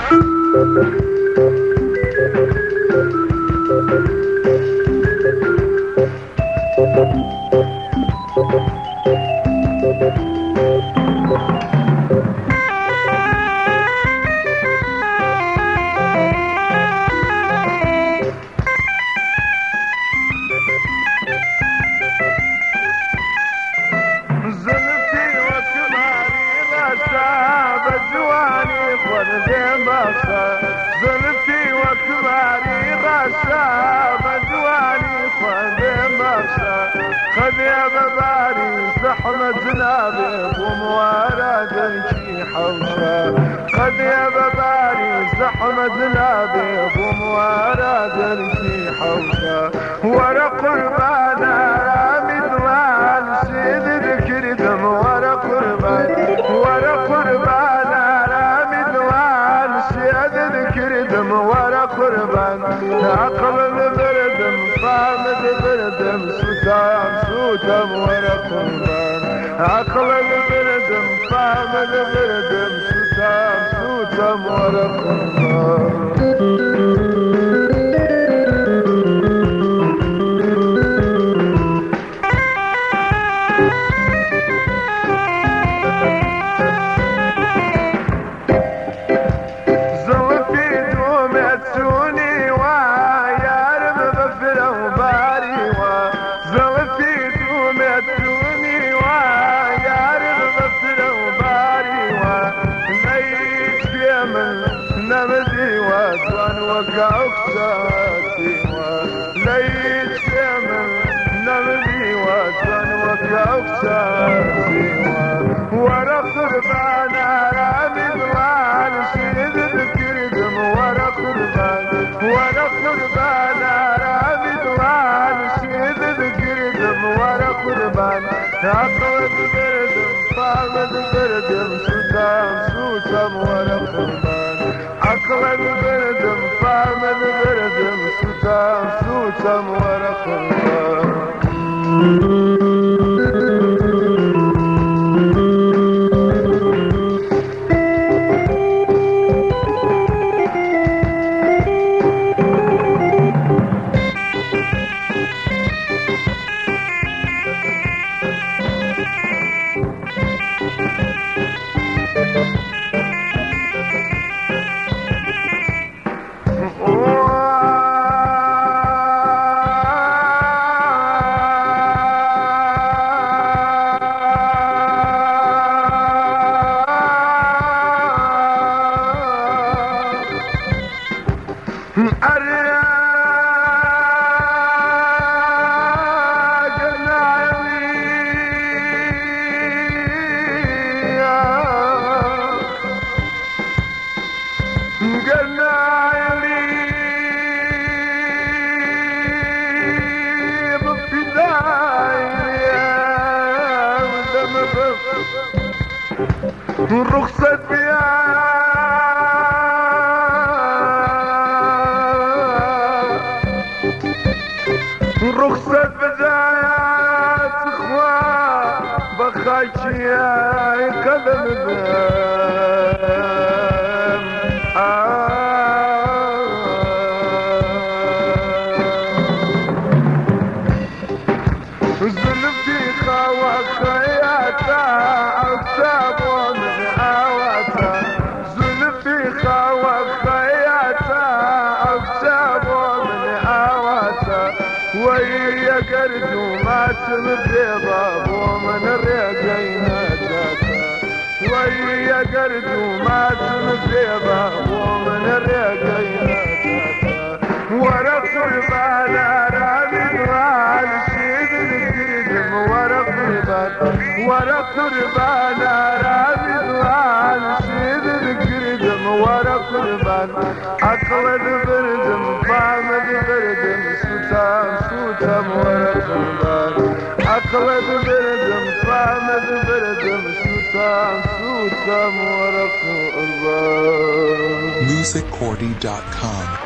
زلفي وكباري غشا بدواني خذ مخشى خذ يا بباري زحمة جنابك وموارد شي حوشة خذ يا بباري زحمة جنابك وموارد شي حوشة ورا قربانا رامي ضلال سيد ذكر دم ورا قربان ورا قربانا رامي ضلال سيد ذكر دم ورا قربان عقل بردم فامد بردم سوتام سوتام ورا قربان عقل بردم فامد بردم سوتام سوتام ورا قربان ليت يمن نمدي وطن وكوكساتي ورا قربانا رامي ضلال سيد ذكر دم ورا قربان ورا قربانا رامي ضلال سيد ذكر دم ورا قربان عقلت بردم فامد بردم سوتام سوتام ورا قربان عقلت بردم فامد بردم سوتام سوتام ورا قربان رخصة بيا رخصة بدايات اخوة بخايشي يا قدم زلفي خواك خياتا عتاب ومن عواتا زلفي خواك خياتا عتاب ومن عواتا ويا قرد وما تمبيضا ومن الرقينا جاتا ويا قرد وما تمبيضا ومن الرقينا جاتا ورا قربانا رامي ضلال سيد القدم ورا قربان ورا قربانا رامي ضلال سيد القدم ورا قربان عقلت بردم فامد بردم سوتام سوتام ورا قربان عقلت بردم فامد بردم سوتام سوتام ورا قربان musiccordy.com